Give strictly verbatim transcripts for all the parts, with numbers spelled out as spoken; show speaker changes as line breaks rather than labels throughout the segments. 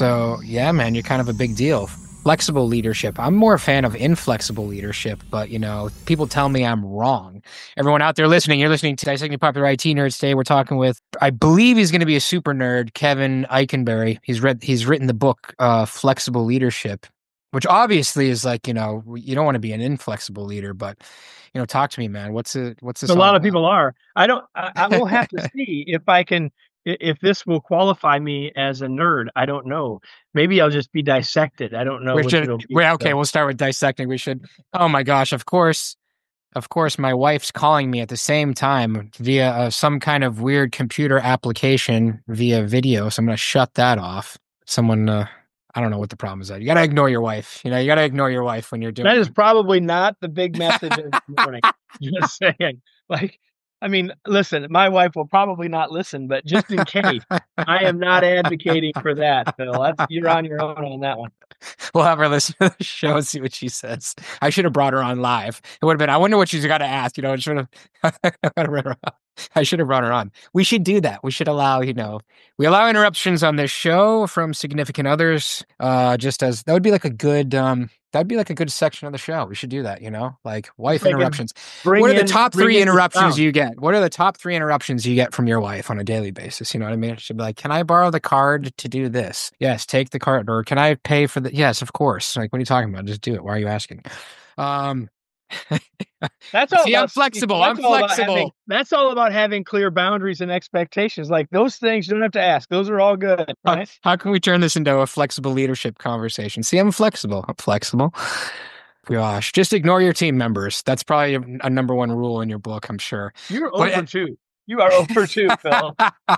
So, yeah, man, you're kind of a big deal. Flexible leadership. I'm more a fan of inflexible leadership, but you know, people tell me I'm wrong. Everyone out there listening, you're listening to Dissecting Popular I T Nerds today. We're talking with, I believe he's going to be a super nerd, Kevin Eikenberry. He's read, he's written the book, uh, Flexible Leadership, which obviously is like, you know, you don't want to be an inflexible leader, but you know, talk to me, man. What's it? What's this
A
all
lot of
about?
people are. I don't. I, I will have to see if I can. i- If this will qualify me as a nerd. I don't know. Maybe I'll just be dissected. I don't know
We
which
should,
it'll be.
well, okay,
So
we'll start with dissecting. We should, oh my gosh, of course. Of course, my wife's calling me at the same time via uh, some kind of weird computer application via video. So I'm going to shut that off. Someone, uh, I don't know what the problem is. That you got to ignore your wife. You know, you got to ignore your wife when you're doing.
that is probably not the big message of the morning. Just saying. Like, I mean, listen. My wife will probably not listen, but just in case, I am not advocating for that, Phil. That's you're on your own on that one.
We'll have her listen to the show and see what she says. I should have brought her on live. It would have been, I wonder what she's got to ask. You know, it should have, I should have brought her on. We should do that. We should allow, you know, we allow interruptions on this show from significant others. Uh, just as that would be like a good, um, that'd be like a good section of the show. We should do that, you know, like wife
Like,
interruptions.
bring
What are the
in,
top
bring
three
in the
interruptions
spouse.
you get? What are the top three interruptions you get from your wife on a daily basis? You know what I mean? It should be like, can I borrow the card to do this? Yes, take the card. Or can I pay for the, yes, of course. Like, what are you talking about? Just do it. Why are you asking? Um,
That's all
see, I'm
about
flexible.
that's
I'm
all about having
flexible.
that's all about having clear boundaries and expectations. Like those things you don't have to ask. Those are all good,
How,
right?
how can we turn this into a flexible leadership conversation? See, I'm flexible. I'm flexible. Gosh, just ignore your team members. That's probably a, a number one rule in your book, I'm sure.
You're
But
over two. You are over two, Phil.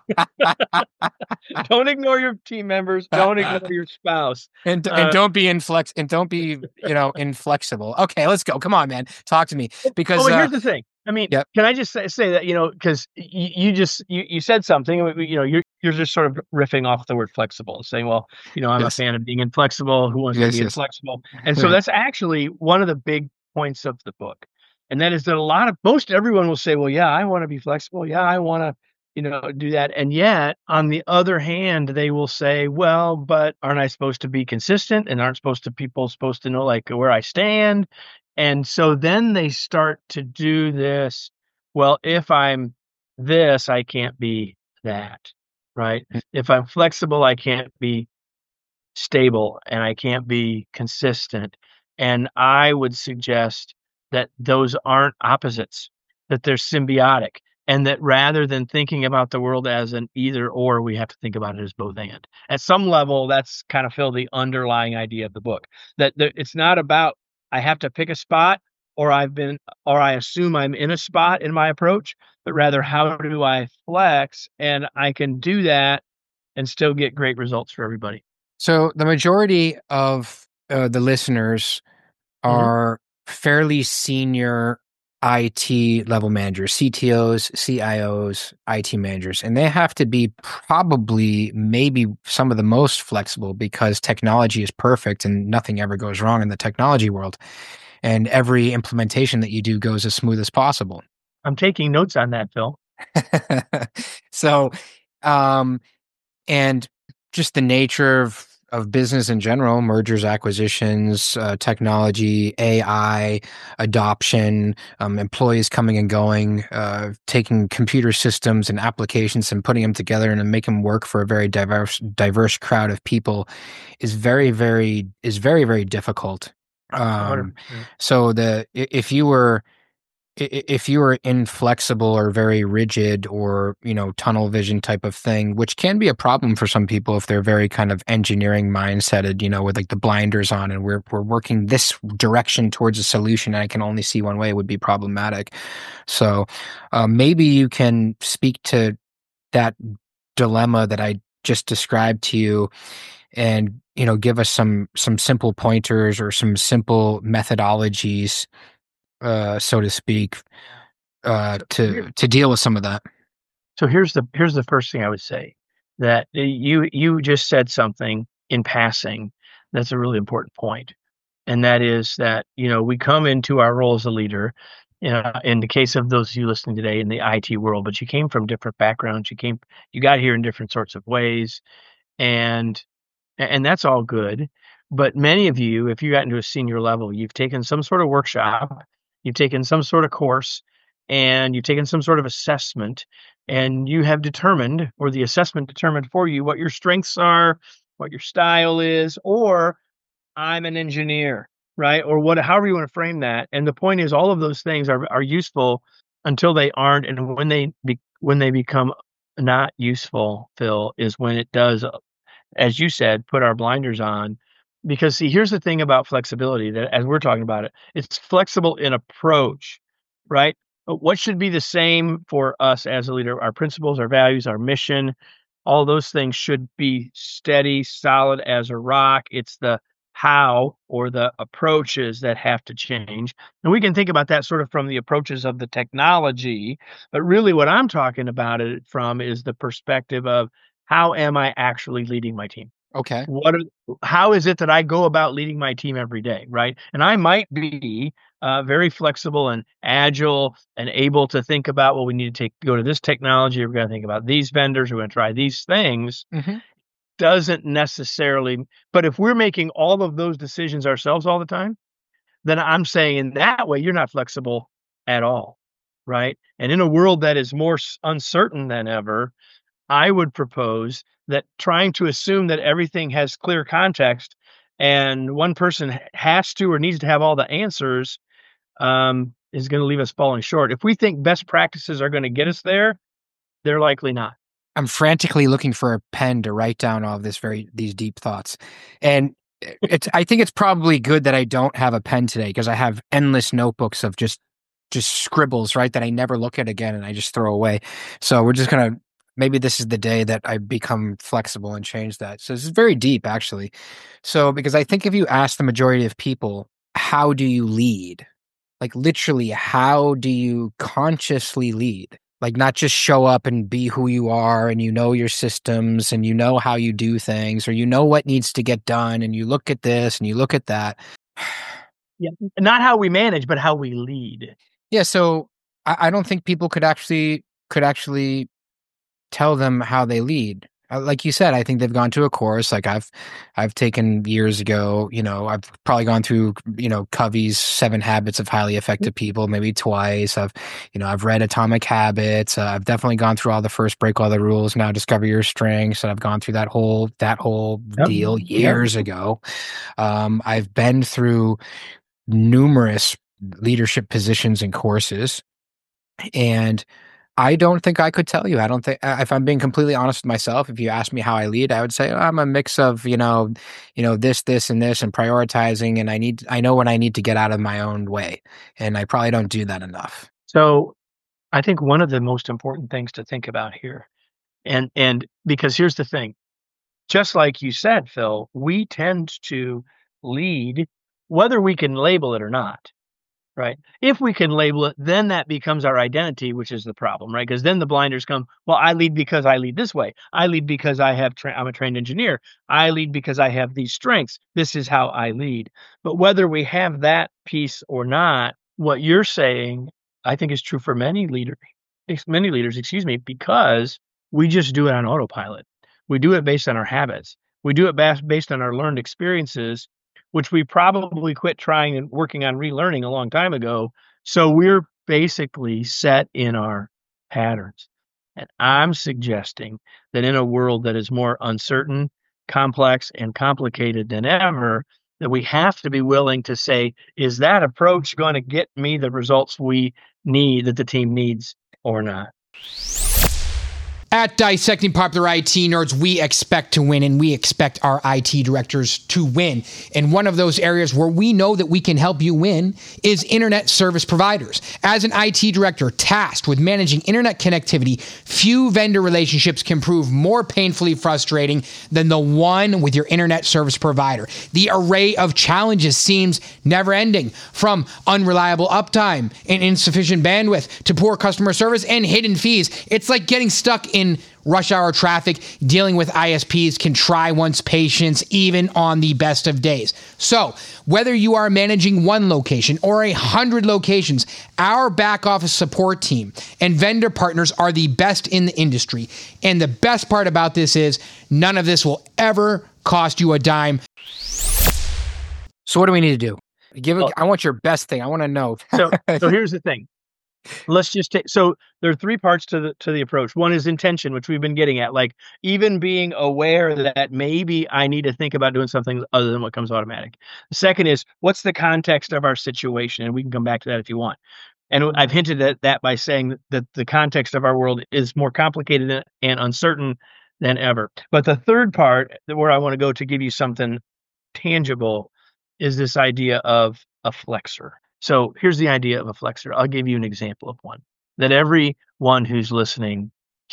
Don't ignore your team members. Don't ignore your spouse.
and and
Uh,
don't be inflex and don't be, you know, inflexible. Okay, let's go. Come on, man. Talk to me.
oh,
Because
but
uh
here's the thing. I mean,
yep.
can I just say, say that you know because you, you just you, you said something. You know, you're you're just sort of riffing off the word flexible and saying, well, you know, I'm a
Yes.
fan of being inflexible. Who wants to
Yes,
be
yes.
inflexible? And so
Right.
that's actually one of the big points of the book. And that is that a lot of most everyone will say, well, yeah, I want to be flexible. Yeah, I want to, you know, do that. And yet, on the other hand, they will say, well, but aren't I supposed to be consistent? And aren't supposed to people supposed to know like where I stand? And so then they start to do this. Well, if I'm this, I can't be that, right? If I'm flexible, I can't be stable and I can't be consistent. And I would suggest that those aren't opposites, that they're symbiotic. And that rather than thinking about the world as an either or, we have to think about it as both and. At some level, that's kind of Phil the underlying idea of the book. That there, it's not about I have to pick a spot or I've been or I assume I'm in a spot in my approach, but rather how do I flex and I can do that and still get great results for everybody.
So the majority of uh, the listeners
Mhm.
are fairly senior I T level managers, C T Os, C I Os, I T managers, and they have to be probably maybe some of the most flexible because technology is perfect and nothing ever goes wrong in the technology world. And every implementation that you do goes as smooth as possible.
I'm taking notes on that, Phil.
So, um, and just the nature of of business in general, mergers, acquisitions, uh, technology, A I, adoption, um, employees coming and going, uh, taking computer systems and applications and putting them together and make them work for a very diverse diverse crowd of people is very, very is very, very difficult. Um,
one hundred percent.
so the i- if you were i- if you were inflexible or very rigid or, you know, tunnel vision type of thing, which can be a problem for some people if they're very kind of engineering mindseted, you know, with like the blinders on and we're we're working this direction towards a solution and I can only see one way, would be problematic. So uh, maybe you can speak to that dilemma that I just described to you and, you know, give us some some simple pointers or some simple methodologies, uh, so to speak, uh, to to deal with some of that.
So here's the here's the first thing I would say that uh, you you just said something in passing that's a really important point, and that is that you know we come into our role as a leader. Uh, in the case of those of you listening today in the I T world, but you came from different backgrounds. You came, you got here in different sorts of ways, and and that's all good. But many of you, if you got into a senior level, you've taken some sort of workshop, you've taken some sort of course, and you've taken some sort of assessment, and you have determined, or the assessment determined for you, what your strengths are, what your style is, or I'm an engineer, right? Or what, however you want to frame that. And the point is, all of those things are are useful until they aren't, and when they be, when they become not useful, Phil, is when it does, as you said, put our blinders on. Because see, here's the thing about flexibility, that as we're talking about it, it's flexible in approach, right? But what should be the same for us as a leader? Our principles, our values, our mission, all those things should be steady, solid as a rock. It's the how, or the approaches, that have to change. And we can think about that sort of from the approaches of the technology, but really what I'm talking about it from is the perspective of, how am I actually leading my team?
Okay.
What are, how is it that I go about leading my team every day, right? And I might be uh, very flexible and agile and able to think about, well, we need to take go to this technology. We're going to think about these vendors. We're going to try these things.
Mm-hmm.
Doesn't necessarily, but if we're making all of those decisions ourselves all the time, then I'm saying in that way, you're not flexible at all, right? And in a world that is more uncertain than ever, I would propose that trying to assume that everything has clear context and one person has to or needs to have all the answers um, is going to leave us falling short. If we think best practices are going to get us there, they're likely not.
I'm frantically looking for a pen to write down all of this very these deep thoughts. And it's I think it's probably good that I don't have a pen today, because I have endless notebooks of just just scribbles, right, that I never look at again and I just throw away. So we're just going to maybe this is the day that I become flexible and change that. So this is very deep, actually. So because I think if you ask the majority of people, how do you lead? Like literally, how do you consciously lead? Like not just show up and be who you are, and you know your systems and you know how you do things, or you know what needs to get done, and you look at this and you look at that.
Yeah, not how we manage, but how we lead.
Yeah, so I, I don't think people could actually could actually tell them how they lead. Like you said, I think they've gone to a course. Like I've, I've taken years ago. You know, I've probably gone through, you know, Covey's Seven Habits of Highly Effective People maybe twice. I've, you know, I've read Atomic Habits. Uh, I've definitely gone through all the First Break All the Rules, Now Discover Your Strengths, and I've gone through that whole that whole
Yep.
deal years yep. ago. Um, I've been through numerous leadership positions and courses, and I don't think I could tell you. I don't think, if I'm being completely honest with myself, if you ask me how I lead, I would say oh, I'm a mix of, you know, you know, this, this, and this, and prioritizing. And I need, I know when I need to get out of my own way, and I probably don't do that enough.
So I think one of the most important things to think about here, and, and because here's the thing, just like you said, Phil, we tend to lead whether we can label it or not. Right. If we can label it, then that becomes our identity, which is the problem, right? Because then the blinders come, well, I lead because I lead this way. I lead because I have, tra- I'm a trained engineer. I lead because I have these strengths. This is how I lead. But whether we have that piece or not, what you're saying, I think is true for many leaders, many leaders, excuse me, because we just do it on autopilot. We do it based on our habits. We do it based on our learned experiences, which we probably quit trying and working on relearning a long time ago. So we're basically set in our patterns. And I'm suggesting that in a world that is more uncertain, complex, and complicated than ever, that we have to be willing to say, is that approach going to get me the results we need, that the team needs, or not?
At Dissecting Popular I T Nerds, we expect to win, and we expect our I T directors to win. And one of those areas where we know that we can help you win is internet service providers. As an I T director tasked with managing internet connectivity, few vendor relationships can prove more painfully frustrating than the one with your internet service provider. The array of challenges seems never-ending, from unreliable uptime and insufficient bandwidth to poor customer service and hidden fees. It's like getting stuck in in rush hour traffic, dealing with I S Ps can try one's patience even on the best of days. So whether you are managing one location or a hundred locations, our back office support team and vendor partners are the best in the industry. And the best part about this is none of this will ever cost you a dime.
So what do we need to do? Give. A,
Well-
I want your best thing. I want to know.
So, so here's the thing. Let's just take. So there are three parts to the to the approach. One is intention, which we've been getting at, like even being aware that maybe I need to think about doing something other than what comes automatic. The second is what's the context of our situation, and we can come back to that if you want. And I've hinted at that by saying that the context of our world is more complicated and uncertain than ever. But the third part, where I want to go to give you something tangible, is this idea of a flexor. So here's the idea of a flexor. I'll give you an example of one that everyone who's listening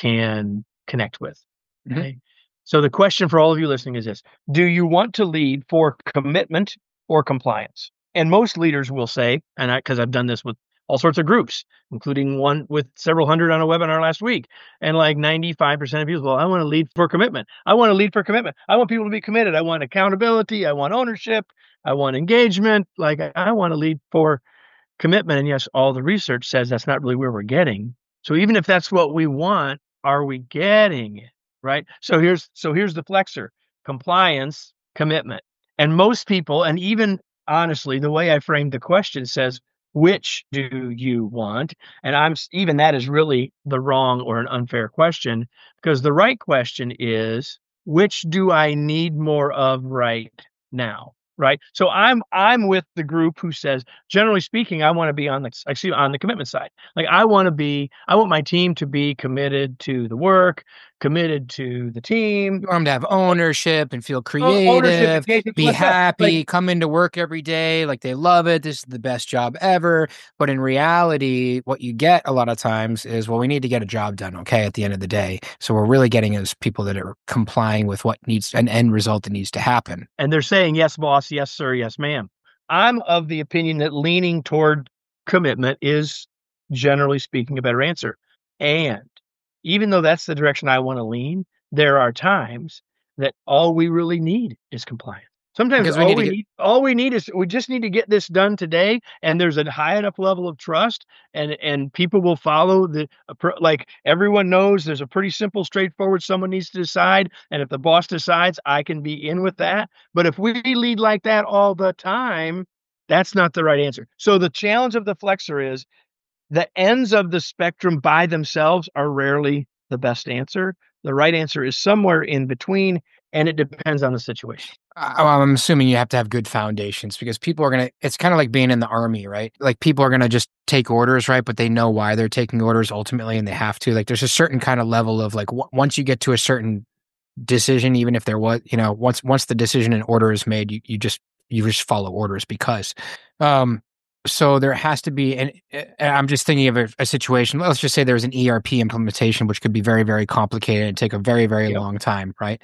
can connect with. Okay. Mm-hmm. So the question for all of you listening is this: do you want to lead for commitment or compliance? And most leaders will say, and I, because I've done this with all sorts of groups, including one with several hundred on a webinar last week. And like ninety-five percent of people, well, I want to lead for commitment. I want to lead for commitment. I want people to be committed. I want accountability. I want ownership. I want engagement. Like I, I want to lead for commitment. And yes, all the research says that's not really where we're getting. So even if that's what we want, are we getting it? Right? So here's so here's the flexor: compliance, commitment. And most people, and even honestly, the way I framed the question says, which do you want? And I'm even that is really the wrong or an unfair question, because the right question is, which do I need more of right now? Right. So I'm I'm with the group who says, generally speaking, I want to be on the actually on the commitment side. Like I want to be, I want my team to be committed to the work, committed to the team.
You want them to have ownership and feel creative,
ownership,
be
what's up?
happy,
Like-
come into work every day, like they love it. This is the best job ever. But in reality, what you get a lot of times is, well, we need to get a job done, okay, at the end of the day. So we're really getting is people that are complying with what needs an end result that needs to happen.
And they're saying, yes, boss, yes, sir, yes, ma'am. I'm of the opinion that leaning toward commitment is, generally speaking, a better answer. And even though that's the direction I want to lean, there are times that all we really need is compliance. Sometimes
Because we
all
need to
we
get-
need, all we need is we just need to get this done today, and there's a high enough level of trust, and and people will follow the like everyone knows there's a pretty simple, straightforward. Someone needs to decide, and if the boss decides, I can be in with that. But if we lead like that all the time, that's not the right answer. So the challenge of the flexor is the ends of the spectrum by themselves are rarely the best answer. The right answer is somewhere in between, and it depends on the situation.
I- I'm assuming you have to have good foundations, because people are going to, it's kind of like being in the army, right? Like people are going to just take orders, right? But they know why they're taking orders ultimately, and they have to. Like there's a certain kind of level of like, w- once you get to a certain decision, even if there was, you know, once, once the decision and order is made, you, you just, you just follow orders because, um, so there has to be, and, and I'm just thinking of a, a situation, let's just say there's an E R P implementation, which could be very, very complicated and take a very, very
Yep.
long time, right?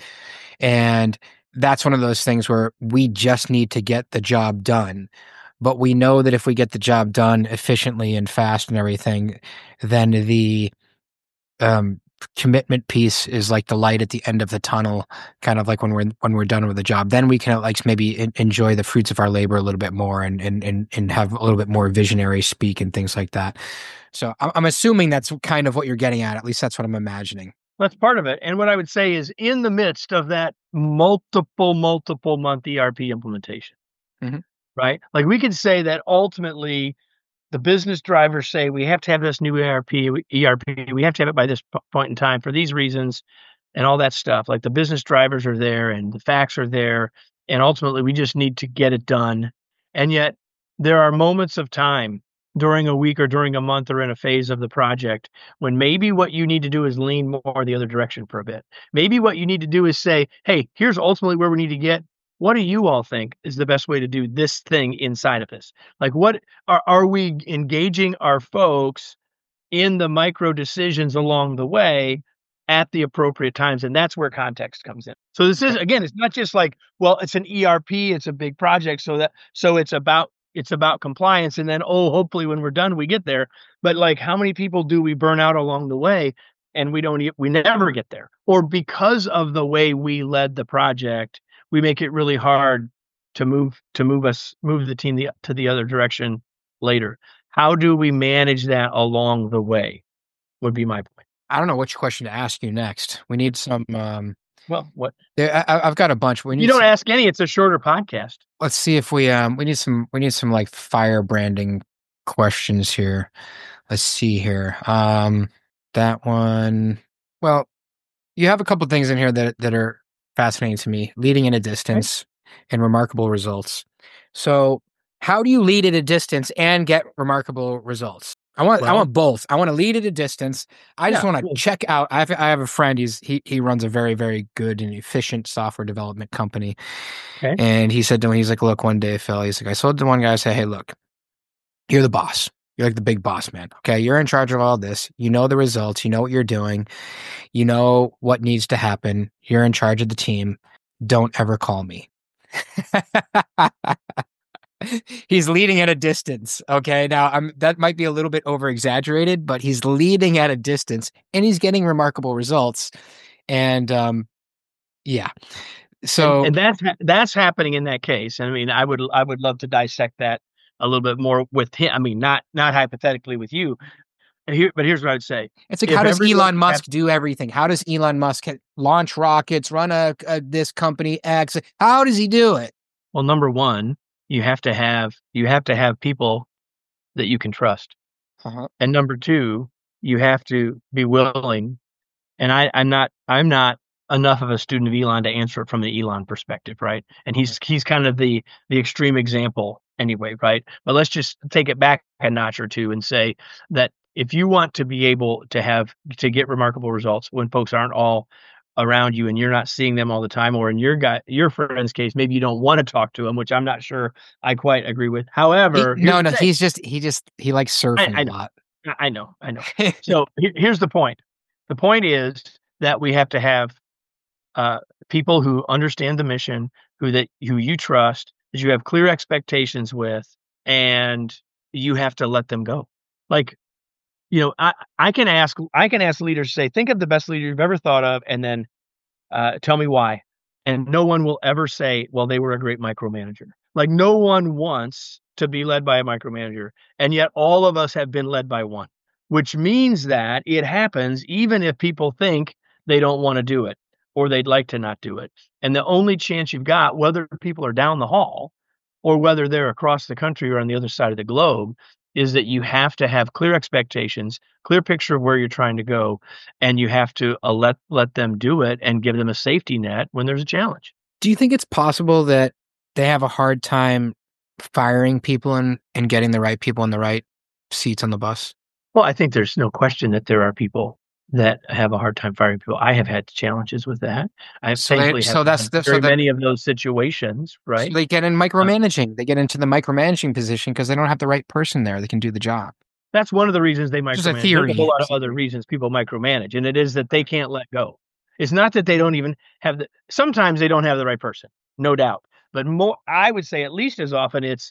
And that's one of those things where we just need to get the job done. But we know that if we get the job done efficiently and fast and everything, then the um, commitment piece is like the light at the end of the tunnel, kind of like when we're when we're done with the job. Then we can like maybe in, enjoy the fruits of our labor a little bit more, and and and and have a little bit more visionary speak and things like that. So I'm, I'm assuming that's kind of what you're getting at. At least that's what I'm imagining.
That's part of it. And what I would say is in the midst of that multiple, multiple month E R P implementation,
Mhm.
right? Like we could say that ultimately the business drivers say we have to have this new E R P, E R P, we have to have it by this p- point in time for these reasons and all that stuff. Like the business drivers are there and the facts are there. And ultimately we just need to get it done. And yet there are moments of time during a week or during a month or in a phase of the project when maybe what you need to do is lean more the other direction for a bit. Maybe what you need to do is say, hey, here's ultimately where we need to get. What do you all think is the best way to do this thing inside of this? Like what are, are we engaging our folks in the micro decisions along the way at the appropriate times? And that's where context comes in. So this is, again, it's not just like, well, it's an E R P, it's a big project. So that, so it's about, it's about compliance. And then, oh, hopefully when we're done, we get there. But like, how many people do we burn out along the way? and we don't, e- we never get there. Or because of the way we led the project, we make it really hard to move, to move us, move the team the, to the other direction later. How do we manage that along the way? Would be my point.
I don't know which question to ask you next. We need some. Um,
Well, what
there, I, I've got a bunch. We
if
need
you don't
some,
ask any, it's a shorter podcast.
let's see if we um we need some we need some like fire branding questions here. Let's see here. Um, that one. Well, you have a couple things in here that that are fascinating to me. Leading at a distance and remarkable results. So, how do you lead at a distance and get remarkable results? I want I
Well-
want both. I want to lead at a distance. I just
Yeah,
want to
cool.
check out. I have I have a friend. He's he he runs a very very good and efficient software development company.
Okay.
And he said to me, he's like, "Look, one day, Phil, he's like, I told the one guy, I said, hey, look, you're the boss. You're like the big boss man. Okay, you're in charge of all this. You know the results. You know what you're doing. You know what needs to happen. You're in charge of the team. Don't ever call me." He's leading at a distance. Okay, now I'm that might be a little bit over exaggerated, but he's leading at a distance and he's getting remarkable results. And um, yeah, so
and, and that's ha- that's happening in that case. I mean, I would I would love to dissect that a little bit more with him. I mean, not not hypothetically with you. And here, but here's what I'd say.
it's like,
if
how does
everyone
Elon Musk
had-
do everything? How does Elon Musk ha- launch rockets, run a, a this company X? How does he do it?
Well, number one, you have to have you have to have people that you can trust.
Uh-huh.
And number two, you have to be willing. And I, I'm not I'm not enough of a student of Elon to answer it from the Elon perspective, right? And he's he's kind of the the extreme example anyway, right? But let's just take it back a notch or two and say that if you want to be able to have to get remarkable results when folks aren't all around you and you're not seeing them all the time, or in your guy your friend's case, maybe you don't want to talk to them, which I'm not sure I quite agree with.
He-
However,
no,
here's
no,
the thing.
he's just he just he likes surfing
I
a
know.
lot.
I know, I know. So he- here's the point. The point is that we have to have uh, people who understand the mission, who that who you trust, that you have clear expectations with, and you have to let them go. Like, you know, I I can ask I can ask leaders to say, think of the best leader you've ever thought of, and then uh, tell me why. And no one will ever say, well, they were a great micromanager. Like, no one wants to be led by a micromanager, and yet all of us have been led by one, which means that it happens even if people think they don't want to do it or they'd like to not do it. And the only chance you've got, whether people are down the hall or whether they're across the country or on the other side of the globe, is that you have to have clear expectations, clear picture of where you're trying to go, and you have to uh, let let them do it and give them a safety net when there's a challenge.
Do you think it's possible that they have a hard time firing people and, and getting the right people in the right seats on the bus?
Well, I think there's no question that there are people that have a hard time firing people. I have had challenges with that. I
So they-
thankfully
so
have
that's
had
the- so
very
that-
many of those situations, right?
So they get in micromanaging. They get into the micromanaging position because they don't have the right person there that can do the job.
That's one of the reasons they
Just a
micromanage.
theory.
There's a whole lot of
It's a
other reasons people micromanage, and it is that they can't let go. It's not that they don't even have the. Sometimes they don't have the right person, no doubt. But more, I would say, at least as often, it's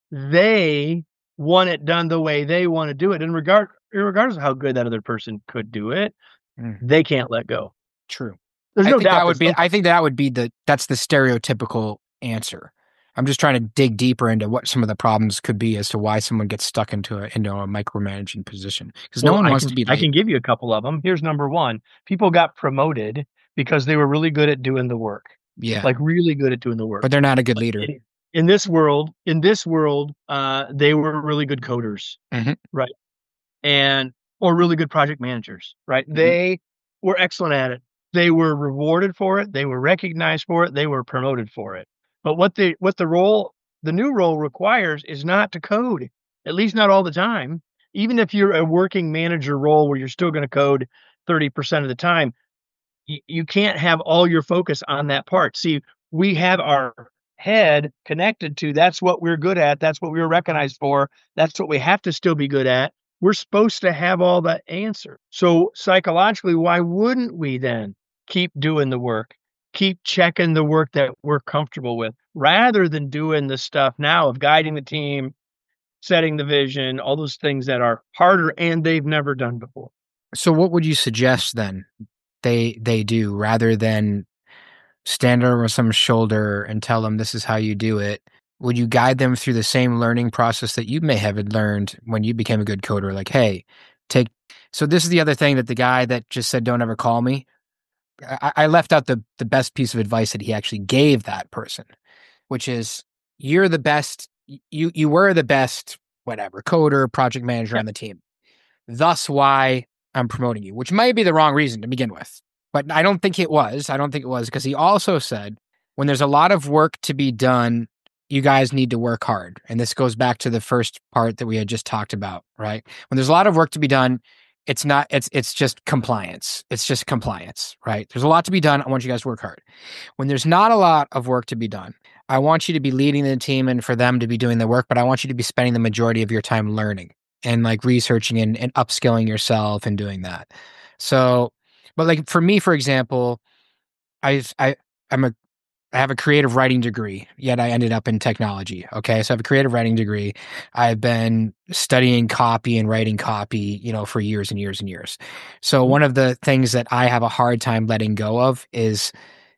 they want it done the way they want to do it, and regard, regardless of how good that other person could do it,
Mhm.
they can't let go.
True.
There's
I
no
think
doubt
that would be.
some-
I think that would be the. That's the stereotypical answer. I'm just trying to dig deeper into what some of the problems could be as to why someone gets stuck into a into a micromanaging position because no
Well,
one
I
wants
can,
to be.
I
Late.
can give you a couple of them. Here's number one: people got promoted because they were really good at doing the work,
Yeah,
like really good at doing the work.
but they're not a good leader.
in, in this world, in this world, uh, they were really good coders,
Mhm.
right? And or really good project managers, right? They were excellent at it. They were rewarded for it. They were recognized for it. They were promoted for it. But what the what the role, the new role requires is not to code, at least not all the time. Even if you're a working manager role where you're still going to code thirty percent of the time, you, you can't have all your focus on that part. See, we have our head connected to that's what we're good at. That's what we were recognized for. That's what we have to still be good at. We're supposed to have all the answer. So psychologically, why wouldn't we then keep doing the work, keep checking the work that we're comfortable with, rather than doing the stuff now of guiding the team, setting the vision, all those things that are harder and they've never done before?
So what would you suggest then they they do rather than stand over some shoulder and tell them this is how you do it? Would you guide them through the same learning process that you may have learned when you became a good coder? Like, hey, take. So this is the other thing that the guy that just said, "Don't ever call me." I, I left out the the best piece of advice that he actually gave that person, which is, "You're the best. You you were the best, whatever coder, project manager
Yeah.
on the team. Thus, why I'm promoting you." Which might be the wrong reason to begin with, but I don't think it was. I don't think it was because he also said, when there's a lot of work to be done, you guys need to work hard. And this goes back to the first part that we had just talked about, right? When there's a lot of work to be done, it's not, it's, it's just compliance. It's just compliance, right? There's a lot to be done. I want you guys to work hard. When there's not a lot of work to be done, I want you to be leading the team and for them to be doing the work, but I want you to be spending the majority of your time learning and like researching and, and upskilling yourself and doing that. So, but like for me, for example, I, I, I'm a, I have a creative writing degree, yet I ended up in technology. Okay. So I have a creative writing degree. I've been studying copy and writing copy, you know, for years and years and years. So one of the things that I have a hard time letting go of is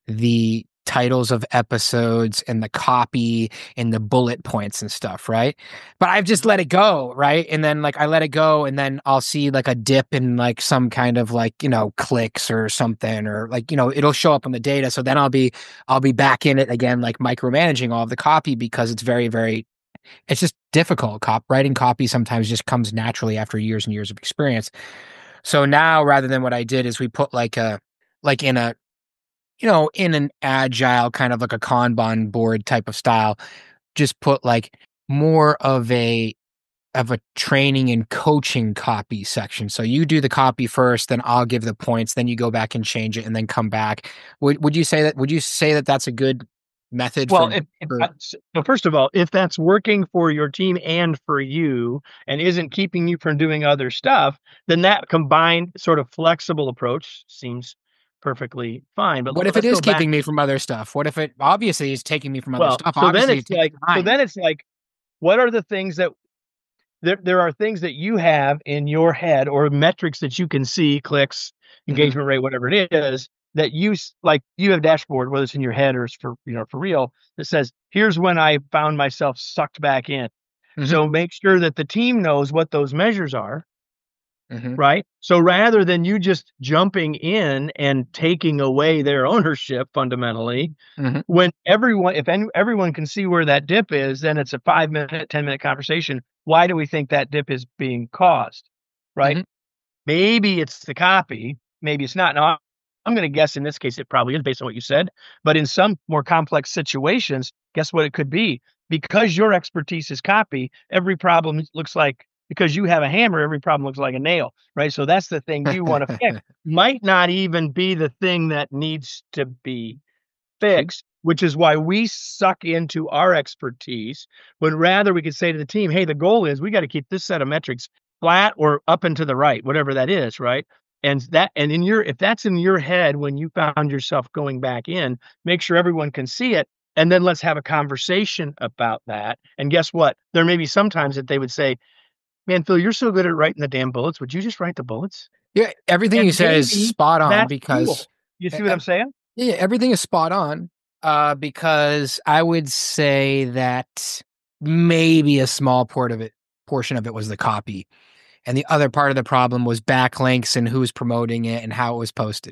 the titles of episodes and the copy and the bullet points and stuff, right? But I've just let it go, right? And then like I let it go and then I'll see like a dip in like some kind of like, you know, clicks or something, or like, you know, it'll show up on the data. So then I'll be I'll be back in it again, like micromanaging all of the copy because it's very, very it's just difficult. Cop writing copy sometimes just comes naturally after years and years of experience. So now rather than what I did is we put like a like in a you know, in an agile kind of like a Kanban board type of style, just put like more of a of a training and coaching copy section. So you do the copy first, then I'll give the points, then you go back and change it and then come back. Would would you say that would you say that that's a good method
Well,
for,
if, if
for
that's, so first of all, if that's working for your team and for you and isn't keeping you from doing other stuff, then that combined sort of flexible approach seems perfectly fine. But
what if it
let's
is
go back.
keeping me from other stuff? What if it obviously is taking me from other
Well,
stuff?
so then
Obviously
it's
it takes
like, so
time.
then it's like, what are the things that there, there are things that you have in your head or metrics that you can see, clicks, engagement rate, whatever it is, that you s- like you have dashboard, whether it's in your head or it's for, you know, for real, that says, here's when I found myself sucked back in.
Mhm.
So make sure that the team knows what those measures are,
Mhm.
right? So rather than you just jumping in and taking away their ownership fundamentally,
Mhm.
when everyone, if any, everyone can see where that dip is, then it's a five minute, ten minute conversation. Why do we think that dip is being caused? Right?
Mhm.
Maybe it's the copy. Maybe it's not. Now, I'm going to guess in this case, it probably is based on what you said. But in some more complex situations, guess what it could be? Because your expertise is copy, every problem looks like, because you have a hammer, every problem looks like a nail, right? So that's the thing you want to fix. Might not even be the thing that needs to be fixed, which is why we suck into our expertise when rather we could say to the team, hey, the goal is we got to keep this set of metrics flat or up and to the right, whatever that is, right? And that, and in your, if that's in your head when you found yourself going back in, make sure everyone can see it. And then let's have a conversation about that. And guess what? There may be sometimes that they would say, man, Phil, you're so good at writing the damn bullets. Would you just write the bullets?
Yeah, everything
And
you said is
maybe
spot on
that's
because
cool. You see what
e-
I'm saying?
yeah, everything is spot on. Uh, because I would say that maybe a small part of it, portion of it was the copy, and the other part of the problem was backlinks and who's promoting it and how it was posted.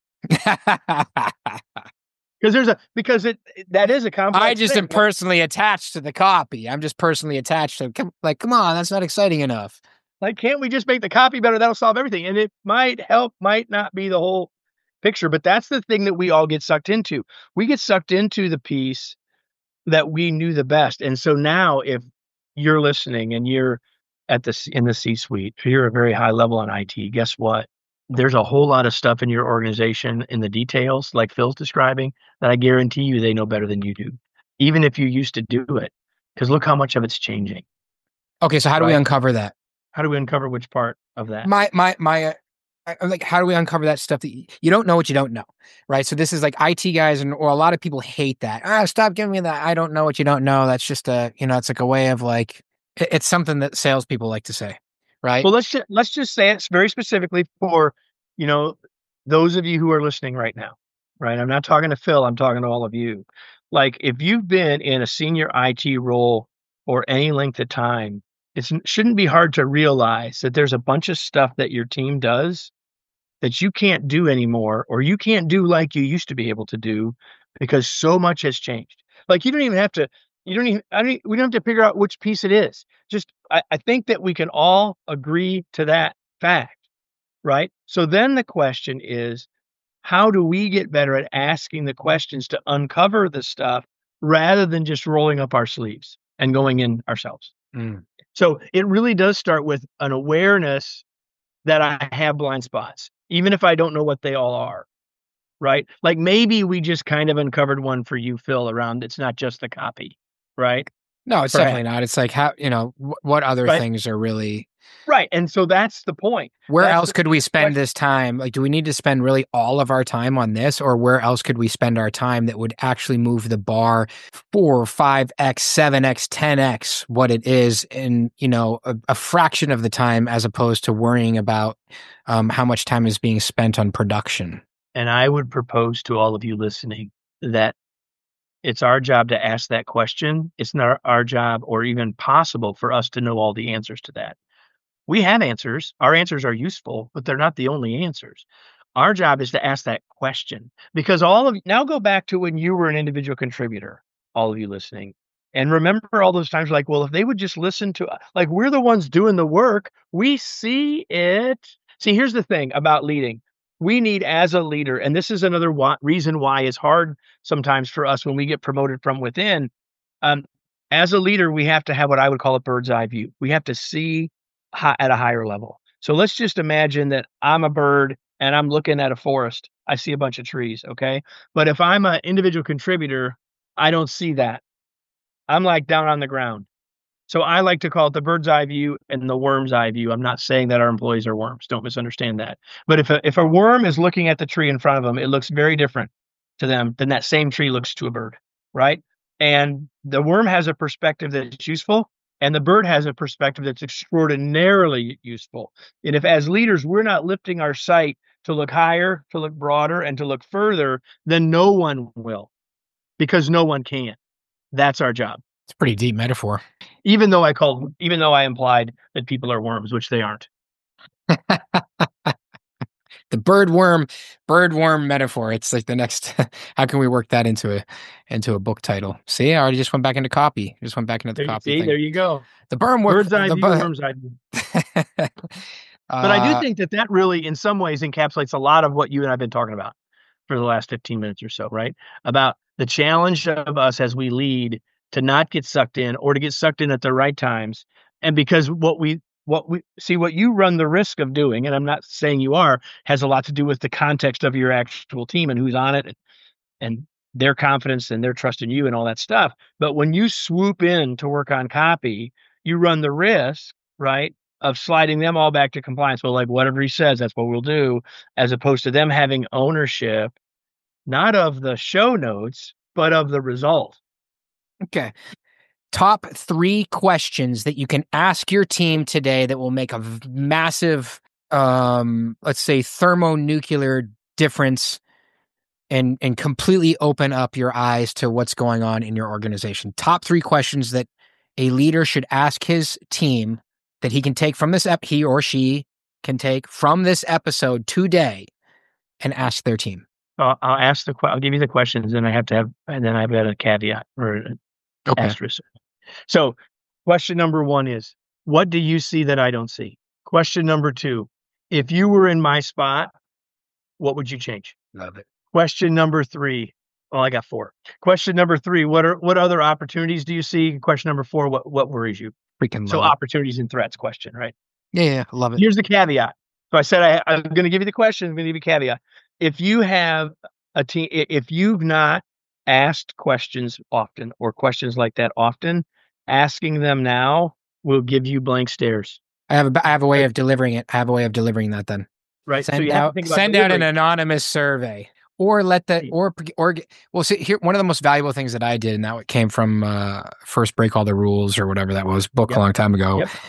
Because there's a because it that is a complex.
I just
thing,
am
right?
personally attached to the copy. I'm just personally attached to come, like, come on, that's not exciting enough.
Like, can't we just make the copy better? That'll solve everything. And it might help, might not be the whole picture, but that's the thing that we all get sucked into. We get sucked into the piece that we knew the best. And so now if you're listening and you're at the in the C-suite, or you're a very high level on I T, guess what? There's a whole lot of stuff in your organization in the details, like Phil's describing, that I guarantee you they know better than you do, even if you used to do it. Because look how much of it's changing.
Okay, so how do we
Right.
uncover that?
How do we uncover which part of that?
My my my. Uh, I- I'm like, how do we uncover that stuff that you, you don't know what you don't know, right? So this is like I T guys, and or a lot of people hate that. Ah, stop giving me that. I don't know what you don't know. That's just a, you know, it's like a way of like, it- it's something that salespeople like to say, right?
Well, let's just, let's just say it's very specifically for, you know, those of you who are listening right now, right? I'm not talking to Phil. I'm talking to all of you. Like, if you've been in a senior I T role or any length of time, it shouldn't be hard to realize that there's a bunch of stuff that your team does that you can't do anymore, or you can't do like you used to be able to do, because so much has changed. Like, you don't even have to, you don't even, I don't, we don't have to figure out which piece it is. Just, I, I think that we can all agree to that fact, right? So then the question is, how do we get better at asking the questions to uncover the stuff rather than just rolling up our sleeves and going in ourselves?
Mm.
So it really does start with an awareness that I have blind spots, even if I don't know what they all are, right? Like, maybe we just kind of uncovered one for you, Phil, around it's not just the copy, right?
No, it's
Perhaps.
definitely not. It's like, how, you know, wh- what other
Right.
things are really...
Right. And so that's the point.
Where
That's
else
the
could we spend
question.
this time? Like, do we need to spend really all of our time on this, or where else could we spend our time that would actually move the bar four, five X, seven X, ten X what it is in, you know, a, a fraction of the time, as opposed to worrying about um, how much time is being spent on production?
And I would propose to all of you listening that it's our job to ask that question. It's not our job or even possible for us to know all the answers to that. We have answers. Our answers are useful, but they're not the only answers. Our job is to ask that question, because all of, now go back to when you were an individual contributor, all of you listening, and remember all those times, like, well, if they would just listen to, like, we're the ones doing the work. We see it. See, here's the thing about leading. We need, as a leader, and this is another wa- reason why it's hard sometimes for us when we get promoted from within. Um, as a leader, we have to have what I would call a bird's eye view. We have to see hi- at a higher level. So let's just imagine that I'm a bird and I'm looking at a forest. I see a bunch of trees, okay? But if I'm an individual contributor, I don't see that. I'm like down on the ground. So I like to call it the bird's eye view and the worm's eye view. I'm not saying that our employees are worms. Don't misunderstand that. But if a, if a worm is looking at the tree in front of them, it looks very different to them than that same tree looks to a bird, right? And the worm has a perspective that's useful, and the bird has a perspective that's extraordinarily useful. And if, as leaders, we're not lifting our sight to look higher, to look broader, and to look further, then no one will, because no one can. That's our job.
It's a pretty deep metaphor.
Even though I called, even though I implied that people are worms, which they aren't.
The bird worm, bird worm metaphor. It's like the next. How can we work that into a into a book title? See, I already just went back into copy. Just went back into the
There you,
copy.
see,
thing.
there you go.
The bird worm.
Bird's eye
the
view,
bu-
worm's eye view.
uh,
But I do think that that really, in some ways, encapsulates a lot of what you and I've been talking about for the last fifteen minutes or so, right? About the challenge of us as we lead to not get sucked in, or to get sucked in at the right times. And because what we, what we see, what you run the risk of doing, and I'm not saying you are, has a lot to do with the context of your actual team and who's on it, and, and their confidence and their trust in you and all that stuff. But when you swoop in to work on copy, you run the risk, right, of sliding them all back to compliance. Well, like, whatever he says, that's what we'll do, as opposed to them having ownership, not of the show notes, but of the result.
Okay. Top three questions that you can ask your team today that will make a v- massive, um, let's say, thermonuclear difference, and and completely open up your eyes to what's going on in your organization. Top three questions that a leader should ask his team that he can take from this ep- he or she can take from this episode today and ask their team.
I'll, I'll ask the. que- I'll give you the questions, and I have to have, and then I've got a caveat or an
Okay.
asterisk. So, question number one is, what do you see that I don't see? Question number two, if you were in my spot, what would you change?
Love it.
Question number three. Well, I got four. Question number three, what are what other opportunities do you see? Question number four, what what worries you?
Freaking
So
love it.
opportunities and threats question, right?
Yeah, yeah, love it.
Here's the caveat. So I said I, I'm going to give you the question. I'm going to give you a caveat. If you have a team, i- if you've not asked questions often, or questions like that often, asking them now will give you blank stares.
I have a I have a way of delivering it. I have a way of delivering that then.
Right. so
Send
you have to
out
think about
send out an
delivery.
anonymous survey, or let the or or well, see here, one of the most valuable things that I did, and that came from uh, First Break All the Rules or whatever that was book
Yep.
a long time ago,
Yep.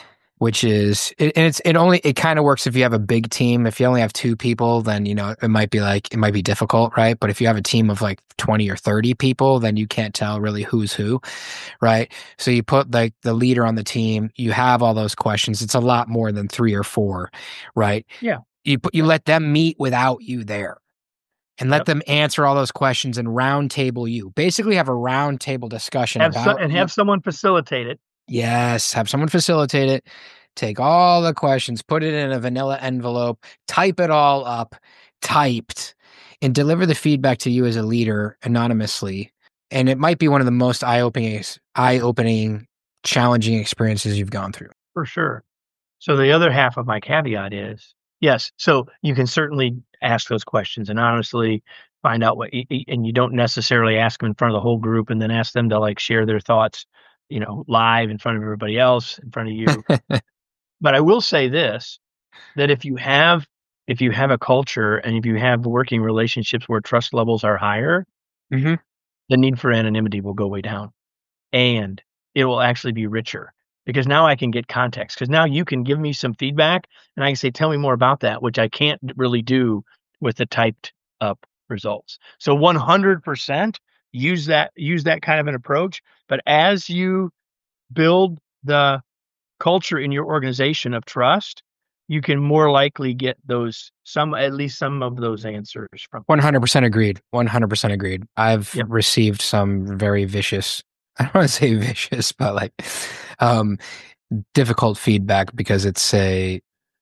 which is it, and it's it only it kind of works if you have a big team. If you only have two people, then you know it might be like it might be difficult, right? But if you have a team of like twenty or thirty people, then you can't tell really who's who, right? So you put like the leader on the team, you have all those questions. It's a lot more than three or four, right?
Yeah.
You put you let them meet without you there. And let yep. them answer all those questions and round table you. Basically have a round table discussion
have
about
so, and have
you.
someone facilitate it.
Yes, have someone facilitate it. Take all the questions, put it in a vanilla envelope, type it all up, typed, and deliver the feedback to you as a leader anonymously. And it might be one of the most eye-opening, eye-opening, challenging experiences you've gone through.
For sure. So the other half of my caveat is, yes, so you can certainly ask those questions and honestly find out what, and you don't necessarily ask them in front of the whole group and then ask them to like share their thoughts, you know, live in front of everybody else, in front of you. But I will say this, that if you have, if you have a culture and if you have working relationships where trust levels are higher,
mm-hmm.
the need for anonymity will go way down and it will actually be richer. Because now I can get context. Because now you can give me some feedback and I can say, tell me more about that, which I can't really do with the typed up results. So one hundred percent use that, use that kind of an approach. But as you build the culture in your organization of trust, you can more likely get those, some, at least some of those answers from.
one hundred percent agreed. one hundred percent agreed. I've
yep.
received some very vicious, I don't want to say vicious, but like um, difficult feedback because it's a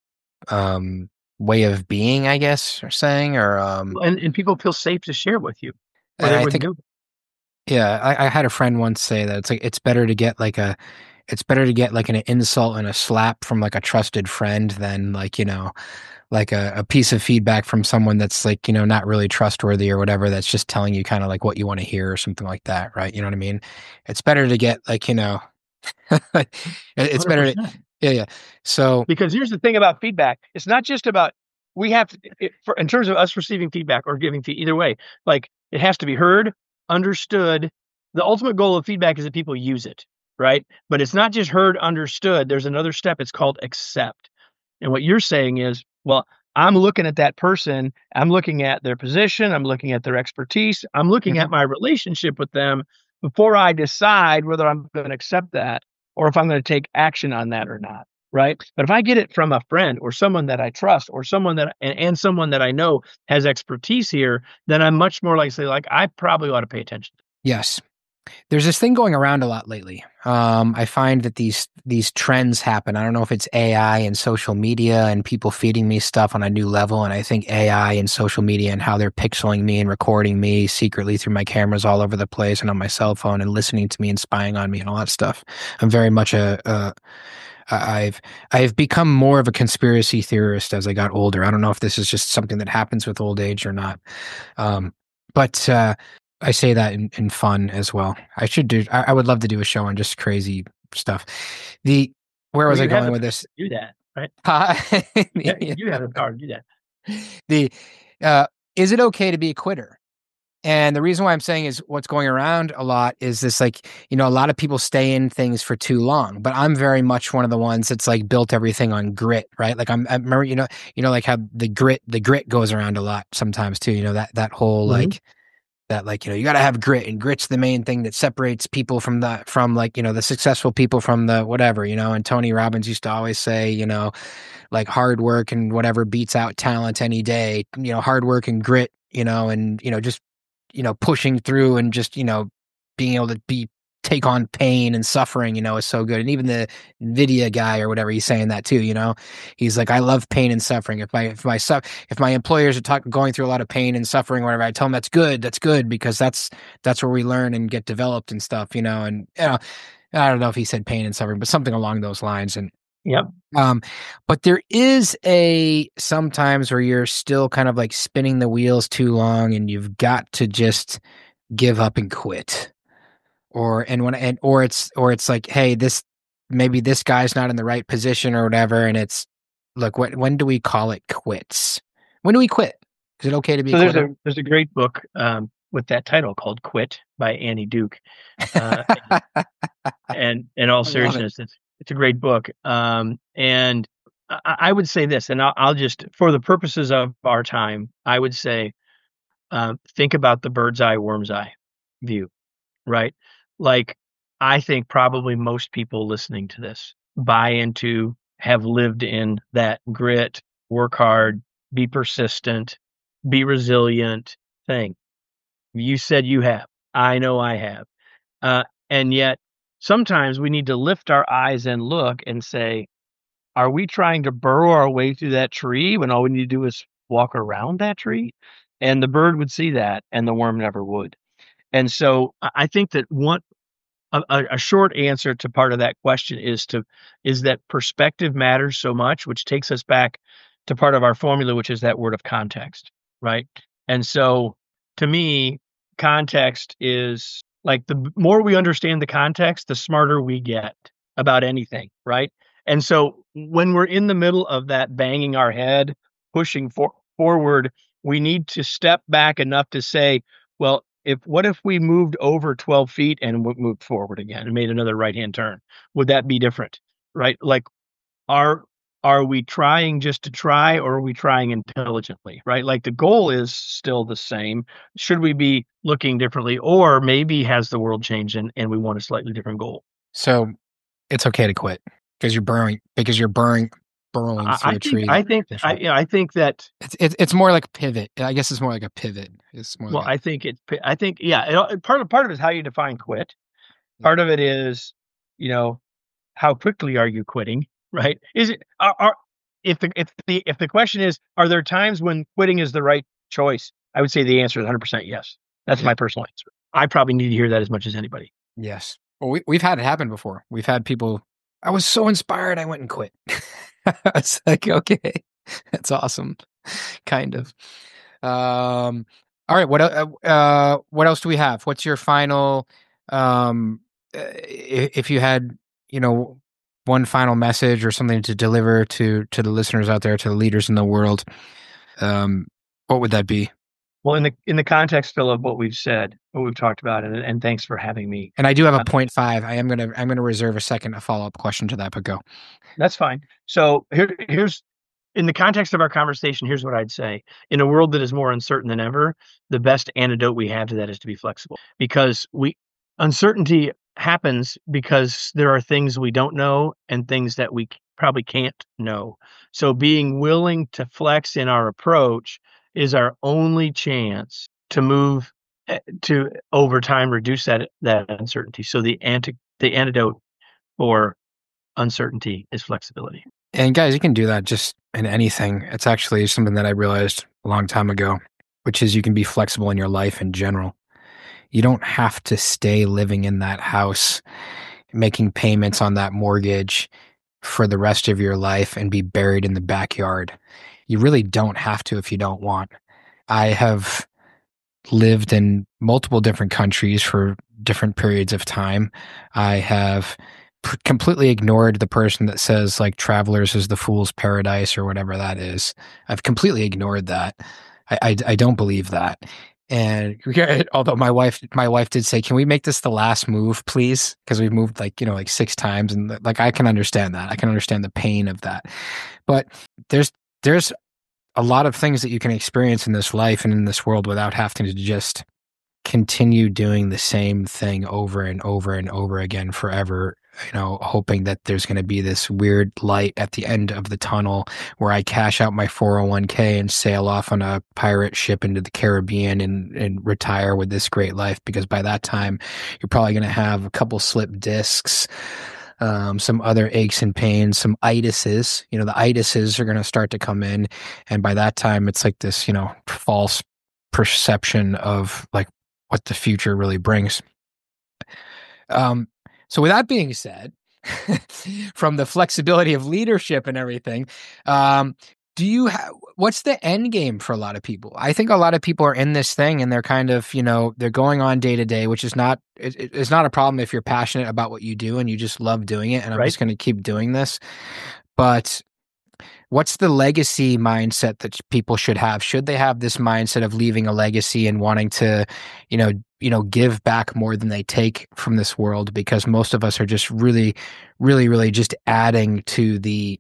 um, way of being, I guess, or saying, or um,
and and people feel safe to share with you.
Or they I think, do. Yeah, I, I had a friend once say that it's like it's better to get like a, it's better to get like an insult and a slap from like a trusted friend than like you know, like a, a piece of feedback from someone that's like you know not really trustworthy or whatever. That's just telling you kind of like what you want to hear or something like that, right? You know what I mean? It's better to get like you know, it's better. To, yeah, yeah. So
because here's the thing about feedback, it's not just about we have to, it, for, in terms of us receiving feedback or giving feedback. Either way, like it has to be heard, understood. The ultimate goal of feedback is that people use it, right? But it's not just heard, understood. There's another step. It's called accept. And what you're saying is, well, I'm looking at that person. I'm looking at their position. I'm looking at their expertise. I'm looking mm-hmm. at my relationship with them before I decide whether I'm going to accept that or if I'm going to take action on that or not. Right. But if I get it from a friend or someone that I trust or someone that and, and someone that I know has expertise here, then I'm much more likely to say, like, I probably ought to pay attention.
Yes. There's this thing going around a lot lately. Um, I find that these these trends happen. I don't know if it's A I and social media and people feeding me stuff on a new level. And I think A I and social media and how they're pixeling me and recording me secretly through my cameras all over the place and on my cell phone and listening to me and spying on me and all that stuff. I'm very much a, a I've I've become more of a conspiracy theorist as I got older. I don't know if this is just something that happens with old age or not. Um, but uh, I say that in, in fun as well. I should do. I, I would love to do a show on just crazy stuff. The where was
well,
I going with this?
Do that, right?
Uh,
yeah, you have the power to do that.
The uh, is it okay to be a quitter? And the reason why I'm saying is what's going around a lot is this, like, you know, a lot of people stay in things for too long, but I'm very much one of the ones that's like built everything on grit, right? Like I'm, I remember, you know, you know, like how the grit, the grit goes around a lot sometimes too, you know, that, that whole mm-hmm. like, that like, you know, you got to have grit, and grit's the main thing that separates people from the, from like, you know, the successful people from the whatever, you know, and Tony Robbins used to always say, you know, like hard work and whatever beats out talent any day, you know, hard work and grit, you know, and, you know, just, you know, pushing through and just, you know, being able to be, take on pain and suffering, you know, is so good. And even the NVIDIA guy or whatever, he's saying that too, you know, he's like, I love pain and suffering. If my, if my, if my employers are talking, going through a lot of pain and suffering, or whatever, I tell them that's good. That's good because that's, that's where we learn and get developed and stuff, you know, and, you know, I don't know if he said pain and suffering, but something along those lines. And,
Yep.
Um, but there is a sometimes where you're still kind of like spinning the wheels too long and you've got to just give up and quit. Or, and when, and, or it's, or it's like, hey, this, maybe this guy's not in the right position or whatever. And it's, look, what, when do we call it quits? When do we quit? Is it okay to be
so
a
there's
quitter?
a, there's a great book, um, with that title called Quit by Annie Duke. Uh, and in all seriousness, it's, It's a great book. Um, and I, I would say this, and I'll, I'll just, for the purposes of our time, I would say, um, think about the bird's eye, worm's eye view, right? Like, I think probably most people listening to this buy into, have lived in that grit, work hard, be persistent, be resilient thing. You said you have. I know I have. Uh, and yet, sometimes we need to lift our eyes and look and say, are we trying to burrow our way through that tree when all we need to do is walk around that tree? And the bird would see that, and the worm never would. And so I I think that one a, a a short answer to part of that question is to is that perspective matters so much, which takes us back to part of our formula, which is that word of context, right? And so to me, context is like the b- more we understand the context, the smarter we get about anything, right? And so when we're in the middle of that banging our head, pushing for, forward, we need to step back enough to say, well, if what if we moved over twelve feet and w- moved forward again and made another right hand turn? Would that be different? Right? Like, are are we trying just to try, or are we trying intelligently? Right? Like, the goal is still the same. Should we be looking differently, or maybe has the world changed and, and we want a slightly different goal?
So it's okay to quit because you're burrowing because you're burrowing burrowing
I,
through
I
a
think
tree.
I
that-
think
that's
I,
right.
you know, I think that
It's it's it's more like pivot. I guess it's more like a pivot. It's more
well,
like
I think it I think yeah, it, all- part of part of it is how you define quit. Part of it is, you know, how quickly are you quitting, right? Is it are, are if the if the if the question is, are there times when quitting is the right choice? I would say the answer is one hundred percent yes. That's
Yeah.
my personal answer. I probably need to hear that as much as anybody.
a yes. Well, we we've had it happen before. We've had people. I was so inspired, I went and quit. It's like okay, that's awesome, kind of. Um, all right. What el- uh, uh what else do we have? What's your final? Um, uh, i- if you had, you know, one final message or something to deliver to to the listeners out there, to the leaders in the world, um, what would that be?
Well, in the in the context, Phil, of what we've said, what we've talked about, and, and thanks for having me.
And I do have a
Uh,
point five. I am gonna I'm gonna reserve a second a follow up question to that, but go.
That's fine. So here here's in the context of our conversation, here's what I'd say. In a world that is more uncertain than ever, the best antidote we have to that is to be flexible. Because we uncertainty happens because there are things we don't know and things that we c- probably can't know. So being willing to flex in our approach is our only chance to move eh, to over time reduce that that uncertainty. So the anti the antidote for uncertainty is flexibility.
And guys, you can do that just in anything. It's actually something that I realized a long time ago, which is you can be flexible in your life in general. You don't have to stay living in that house, making payments on that mortgage for the rest of your life and be buried in the backyard. You really don't have to if you don't want. I have lived in multiple different countries for different periods of time. I have p- completely ignored the person that says like travelers is the fool's paradise or whatever that is. I've completely ignored that. I, I, I don't believe that. And although my wife, my wife did say, "Can we make this the last move, please?" Because we've moved like you know like six times, and like I can understand that. I can understand the pain of that. But there's there's a lot of things that you can experience in this life and in this world without having to just continue doing the same thing over and over and over again forever, you know, hoping that there's going to be this weird light at the end of the tunnel where I cash out my four oh one k and sail off on a pirate ship into the Caribbean and, and retire with this great life. Because by that time, you're probably going to have a couple slip discs, um, some other aches and pains, some itises. You know, the itises are going to start to come in. And by that time, it's like this, you know, false perception of like what the future really brings. Um, so with that being said, from the flexibility of leadership and everything, um, do you have, what's the end game for a lot of people? I think a lot of people are in this thing and they're kind of, you know, they're going on day to day, which is not, it, it's not a problem if you're passionate about what you do and you just love doing it. And I'm
Right.
just going to keep doing this. But what's the legacy mindset that people should have? Should they have this mindset of leaving a legacy and wanting to, you know, you know, give back more than they take from this world? Because most of us are just really, really, really just adding to the,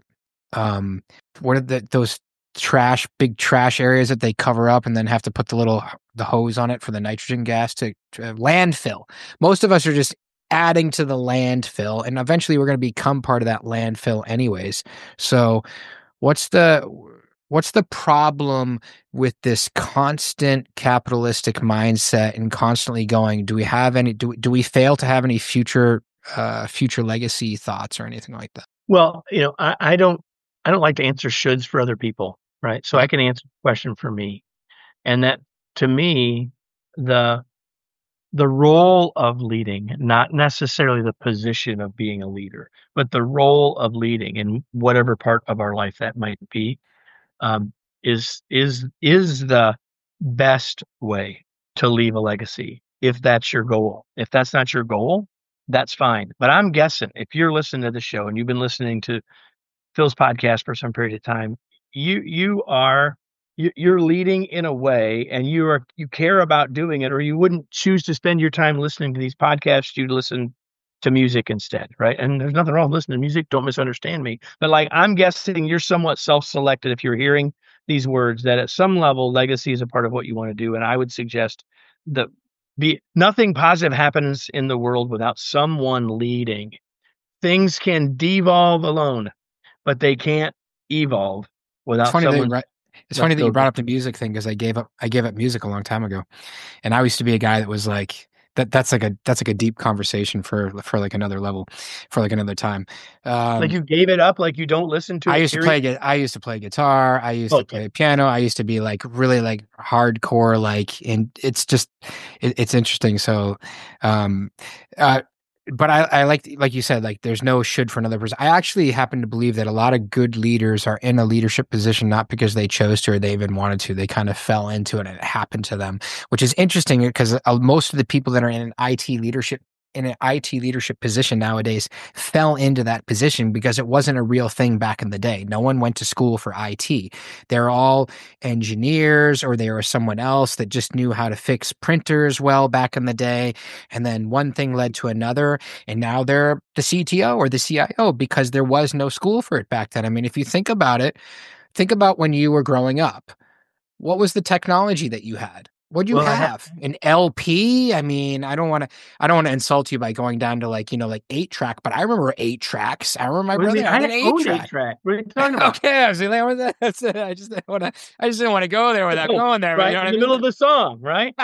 um, what are the, those trash, big trash areas that they cover up and then have to put the little, the hose on it for the nitrogen gas to, to landfill. Most of us are just adding to the landfill, and eventually we're going to become part of that landfill anyways. So what's the, what's the problem with this constant capitalistic mindset and constantly going, do we have any, do, do we fail to have any future, uh, future legacy thoughts or anything like that?
Well, you know, I, I don't, I don't like to answer shoulds for other people, right? So I can answer the question for me. And that, to me, the, the role of leading, not necessarily the position of being a leader, but the role of leading in whatever part of our life that might be, um, is, is, is the best way to leave a legacy. If that's your goal. If that's not your goal, that's fine. But I'm guessing if you're listening to the show and you've been listening to Phil's podcast for some period of time, you, you are, you're leading in a way, and you are, you care about doing it, or you wouldn't choose to spend your time listening to these podcasts. You'd listen to music instead, right? And there's nothing wrong with listening to music. Don't misunderstand me. But like, I'm guessing you're somewhat self-selected if you're hearing these words, that at some level, legacy is a part of what you want to do. And I would suggest that be nothing positive happens in the world without someone leading. Things can devolve alone, but they can't evolve without
It's funny
someone.
that, it's funny that you brought up the music thing, because I gave up I gave up music a long time ago, and I used to be a guy that was like that. That's like a that's like a deep conversation for for like another level, for like another time. Um,
like you gave it up, like you don't listen to.
I
it,
used to play. I used to play guitar. I used
okay.
to play piano. I used to be like really like hardcore, like, and it's just it, it's interesting. So, um, uh. But I, I like, like you said, like there's no should for another person. I actually happen to believe that a lot of good leaders are in a leadership position, not because they chose to or they even wanted to. They kind of fell into it and it happened to them, which is interesting because most of the people that are in an I T leadership in an I T leadership position nowadays fell into that position because it wasn't a real thing back in the day. No one went to school for I T. They're all engineers, or they were someone else that just knew how to fix printers well back in the day. And then one thing led to another, and now they're the C T O or the C I O because there was no school for it back then. I mean, if you think about it, think about when you were growing up. What was the technology that you had? What do you well, have? have? An L P? I mean, I don't want to. I don't want to insult you by going down to like you know like eight track, but I remember eight tracks. I remember my what brother had an eight track.
track. What are you talking about?
Okay, I was like, that's it. I just didn't want to. I just didn't want to go there without oh, going there.
Right
you know
in the middle of the song, right?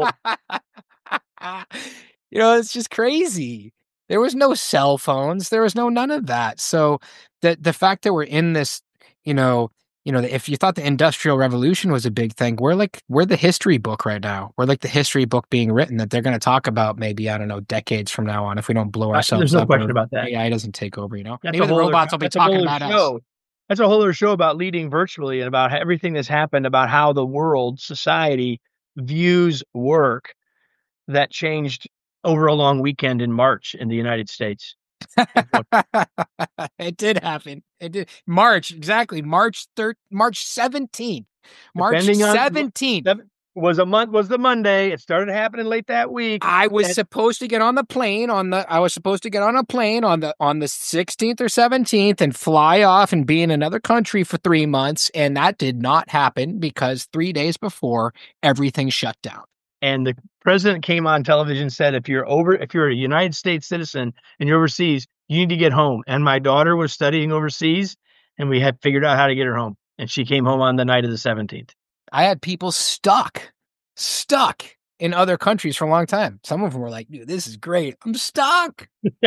You know, it's just crazy. There was no cell phones. There was no none of that. So the the fact that we're in this, you know. You know, if you thought the Industrial Revolution was a big thing, we're like, we're the history book right now. We're like the history book being written that they're going to talk about maybe, I don't know, decades from now on if we don't blow ourselves
There's no
up.
question about that.
A I doesn't take over, you know?
That's
maybe the robots other, will be talking about
show.
us.
That's a whole other show about leading virtually and about everything that's happened, about how the world, society views work that changed over a long weekend in March in the United States.
It did happen. It did. March, exactly. March third, March seventeenth. March seventeenth
was a month. Was the Monday? It started happening late that week.
I was and- supposed to get on the plane on the. I was supposed to get on a plane on the on the sixteenth or seventeenth and fly off and be in another country for three months, and that did not happen because three days before everything shut down.
And the president came on television and said, if you're over, if you're a United States citizen and you're overseas, you need to get home. And my daughter was studying overseas, and we had figured out how to get her home. And she came home on the night of the seventeenth.
I had people stuck, stuck in other countries for a long time. Some of them were like, dude, this is great. I'm stuck.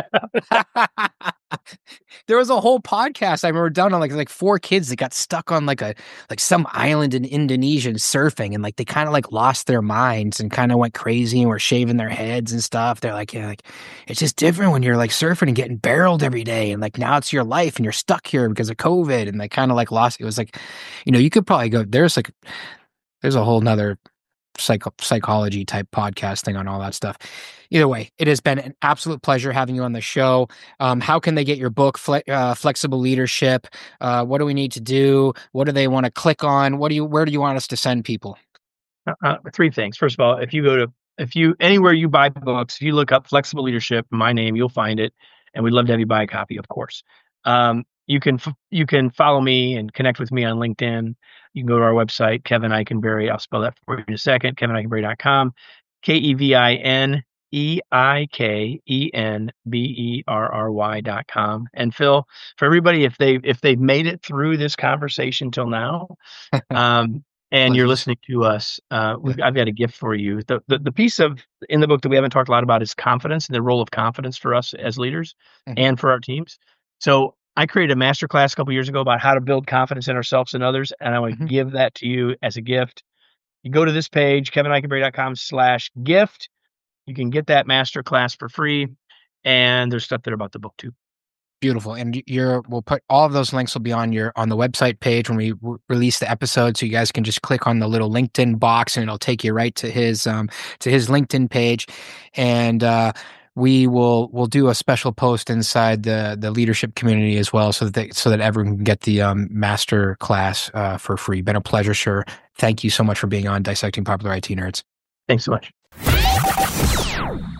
There was a whole podcast I remember down on like like four kids that got stuck on like a like some island in Indonesia surfing, and like they kind of like lost their minds and kind of went crazy and were shaving their heads and stuff. They're like, yeah, like it's just different when you're like surfing and getting barreled every day, and like now it's your life and you're stuck here because of COVID, and they kind of like lost. It was like, you know, you could probably go. There's like, there's a whole nother psycho- psychology type podcasting on all that stuff. Either way, it has been an absolute pleasure having you on the show. Um, how can they get your book, Fle- uh, Flexible Leadership? Uh, what do we need to do? What do they want to click on? What do you? Where do you want us to send people?
Uh, three things. First of all, if you go to if you anywhere you buy books, if you look up Flexible Leadership, my name, you'll find it, and we'd love to have you buy a copy, of course. Um, you can you can follow me and connect with me on LinkedIn. You can go to our website, Kevin Eichenberry. I'll spell that for you in a second. Kevin Eichenberry dot com. K E V I N E I K E N B E R R Y dot com. And Phil, for everybody, if they if they've made it through this conversation till now, um, and you're listening to us, uh, we've, I've got a gift for you. The, the the piece of in the book that we haven't talked a lot about is confidence and the role of confidence for us as leaders mm-hmm. and for our teams. So I created a masterclass a couple years ago about how to build confidence in ourselves and others, and I want to mm-hmm. give that to you as a gift. You go to this page, Kevin Eichenberry dot com slash gift. You can get that masterclass for free, and there's stuff there about the book too.
Beautiful. And you're, we'll put all of those links will be on your, on the website page when we re- release the episode. So you guys can just click on the little LinkedIn box and it'll take you right to his, um, to his LinkedIn page. And, uh, we will, we'll do a special post inside the, the leadership community as well. So that, they, so that everyone can get the, um, master class, uh, for free. Been a pleasure, sir. Thank you so much for being on Dissecting Popular I T Nerds.
Thanks so much.